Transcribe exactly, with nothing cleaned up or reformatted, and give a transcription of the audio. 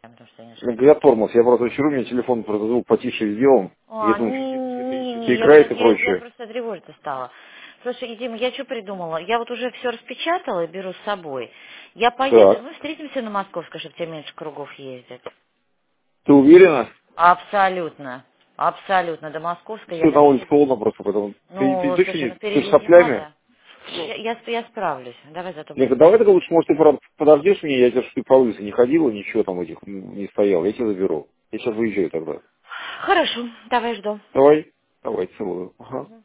потому что я не Ну, я тормоз, я просто сижу, у меня телефон просто звук потише сделан. Я А, думаю, не, не, что не, я, играет просто- и я, я прочее. просто тревожиться стала. Слушай, Дима, я что придумала? Я вот уже все распечатала и беру с собой. Я поеду, Так, мы встретимся на Московской, чтобы тебе меньше кругов ездить. ты уверена? Абсолютно. Абсолютно. До Московской я Все на улице доеду. холодно просто, потому ты, ты Ну, точно слушай, не, ну ты с впереди зима, соплями? да. Я, я, сп- я справлюсь. Давай зато Нет, давай быстрее. тогда лучше, может, ты правда подождешь меня, я тебе, что ты по улице не ходила, ничего там этих м, не стоял, я тебя заберу. Я сейчас выезжаю тогда. Хорошо, давай жду. Давай, давай, целую. Ага. Мгм.